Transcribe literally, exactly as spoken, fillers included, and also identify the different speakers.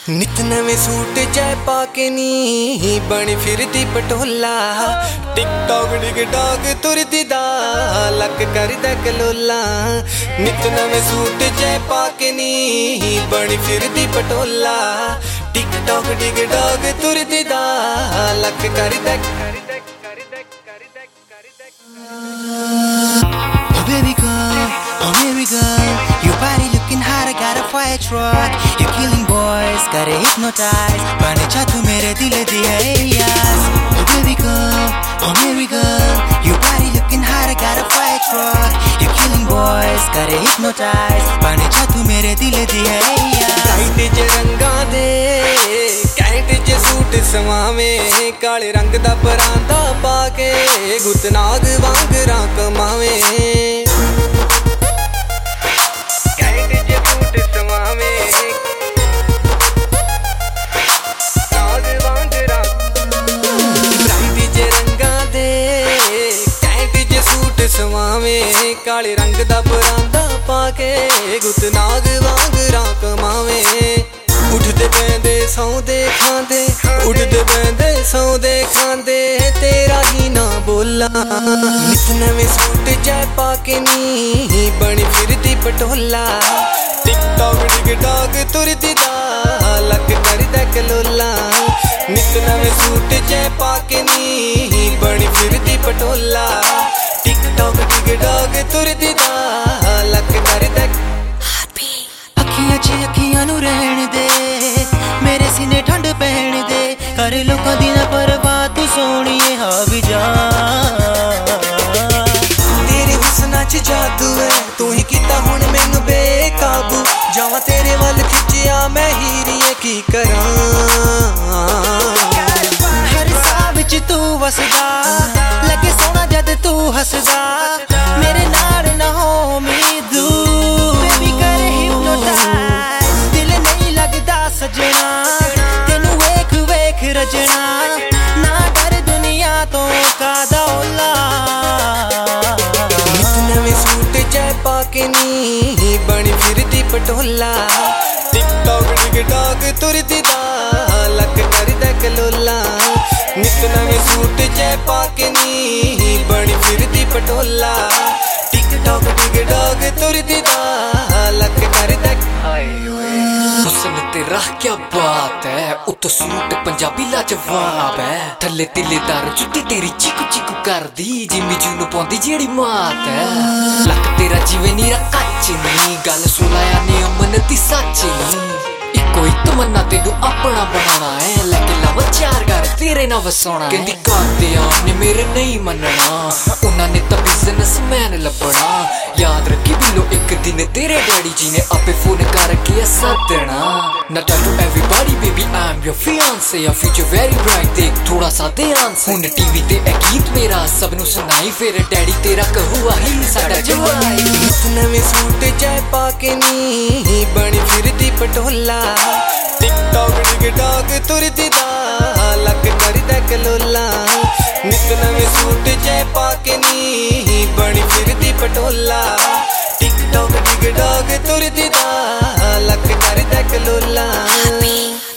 Speaker 1: नित नवे सूट जय पाके नी बनी फिरदी पटोला। टिकटॉक डिगडॉग तुरदी दा लक करदा कलोला। नित नवे सूट जय पाके नी बनी फिरदी पटोला। टिकटॉक डिगडॉग तुरदी दा लक करदा
Speaker 2: Baby girl, oh baby girl, your body looking hot, I got a fire truck. You're killing boys, gotta hypnotize. Bane cha tu mere dil diya areas. Oh baby girl, oh baby girl, your body looking hot, I got a fire truck. You're killing boys, gotta hypnotize. Bane cha tu mere dil diya areas.
Speaker 1: Light ज रंगां they can't ज suit सवावे। काले रंग दा परांदा पाके गुतनाग वांगरा कमावे। Cantt ज suit सवावे नाग वांगरा। Light ज रंगां दे कैंट ज सूट सवावे। काले रंग दा परांदा पाके गुतनाग वांगरा कमावे। उठदे बैंदे सौंदे खांदे, उठदे बैंदे सौंदे खांदे, तेरा ही ना बोला। नित नवे सूट जय पाके नी बनी फिरदी पटोला। टिकटॉक डिगडॉग तुरदी दा लक करदा कलोला। नित नवे सूट जय पाके नी बनी फिरदी पटोला। टिकटॉक डिगडॉग तुरदी दा लक करदा।
Speaker 2: अखियां च अखियां नू रहन दे, मेरे सीने ठंड पहन दे। कर लोकां दी ना परवाह, तू सोहणीए हाँ भी जा।
Speaker 1: तेरे हुस्ना च जादू है, तू ही कीता हुण मैनू बेकाबू। जावां तेरे वल खिच्चिया मैं हीरिए की करां।
Speaker 2: हर साह विच तू वसदा, लगे सोहना जद तू हसदा। मेरे नाल ना हो उम्मीद, बेबी कर हिप्नोटाइज। दिल नहीं लगदा सजना, तेनू वेख वेख रजना। ना डर दुनिया तो कादा ओला।
Speaker 1: नित नवे सूट जय पाके नी बनी फिरदी पटोला। टिकटॉक डिगडॉग तुरदी दा लक करदा कलोला। नित नवे सूट जय पाके नी बनी फिरदी पटोला। टिकटॉक डिगडॉग तुरदी दा लक करदा।
Speaker 3: हुस्न तेरा क्या बात है, उत्तो सूट पंजाबी लाजवाब है। थल्ले तिलेदार जुत्ती तेरी चीकू चीकू कर दी, जिम्मी जू नू पाउंदी जेड़ी मात है। लक तेरा जिवें नीरा कच्च नी, गल सुनाया ने अमन दी सच नी। इको ही तमन्ना तेनू अपना बनाना है, लेके लव चार घर तेरे ना वसाउणा। कहंदी कादियां ने मेरे नहीं मनना, उन्हां ने तां बिजनेसमैन लब्भना। याद रखी बिलो एक दिन तेरे डैडी जी ने आपे फोन करके सदना। Now tell to everybody baby I'm your fiance, your future very bright, देख थोड़ा सा ध्यान से। हुण टीवी ते ए गीत मेरा सब नू सुनाई, फिर डैडी तेरा कहूआ ही साडा जवाई।
Speaker 1: नित नवे सूट जय पाके नी बनी फिरदी पटोला। टिकटॉक डिगडॉग तुरदी दा लक करदा कलोला। नित नवे सूट जय पाके नी बनी फिरदी पटोला। टिकटॉक डिगडॉग तुरदी दा लक करदा कलोला।